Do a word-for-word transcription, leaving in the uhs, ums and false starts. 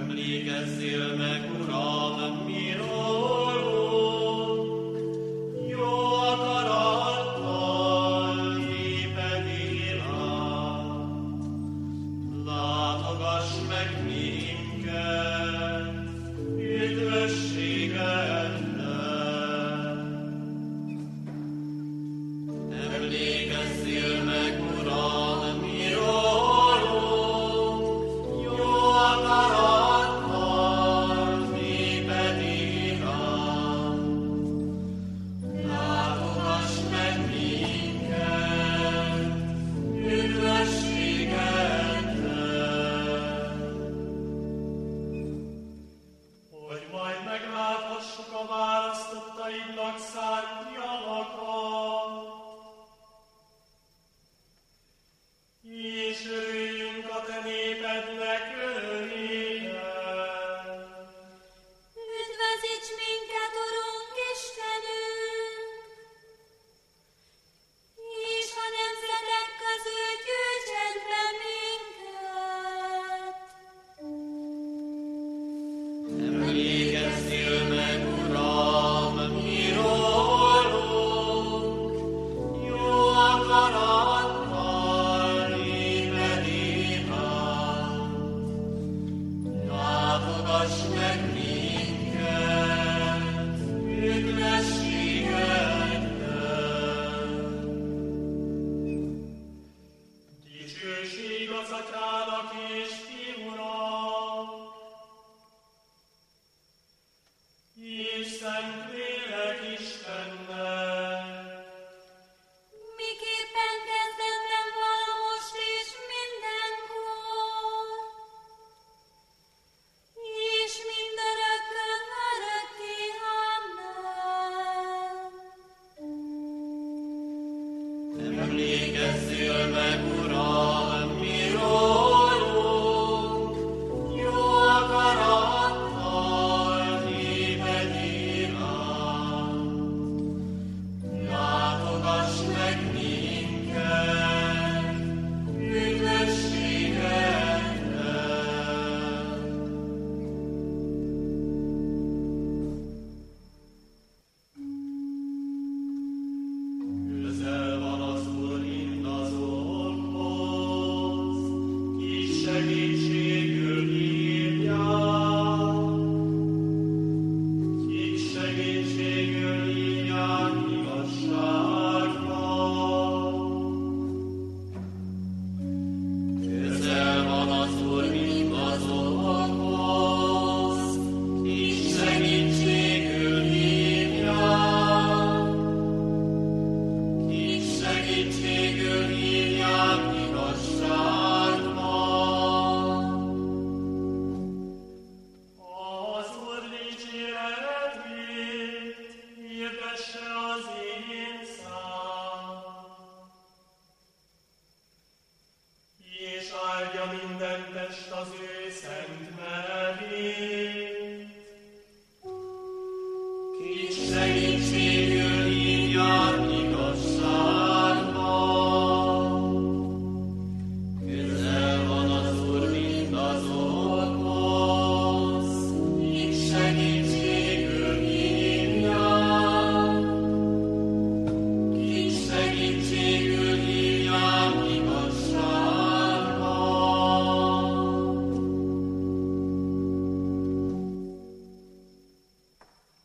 Emlékezzél meg, Uram, mi rólunk, jó akarattal néped iránt. Látogass meg minket, üdvösségeddel. Emlékezzél meg, Uram, mi rólunk, jó akarattal néped iránt. Látogass meg minket, üdvösségeddel. Hogy majd megláthassuk a választottaidnak szánt javakat, és örüljünk a te népednek örömében. Üdvözíts minket, Urunk Istenünk, és a nemzetek közül gyűjtsen be minket. Emlékezzél meg, Uram, mi rólunk, jó akarattal néped iránt. Látogass meg minket, üdvösségeddel. Dicsőség az Atyának és Fiúnak, és Szentlélek Istennek, Miképpen kezdetben van most és mindenkor, és mindörökkön örökké. Amen. emlékezzél meg, Uram, mi rólunk, jó akarattal néped iránt. Látogass meg minket, üdvösségeddel. Közel van az Úr mindazokhoz, kis segítségül hívják, kik segítségül hívják igazságba. Közel van az Úr mindazokhoz, kis segítségül hívják, kik segítségül hívják igazságba. Az Úr dicséretét hirdesse az én szám, és áldja minden test az ő szent nevét. Kik segítség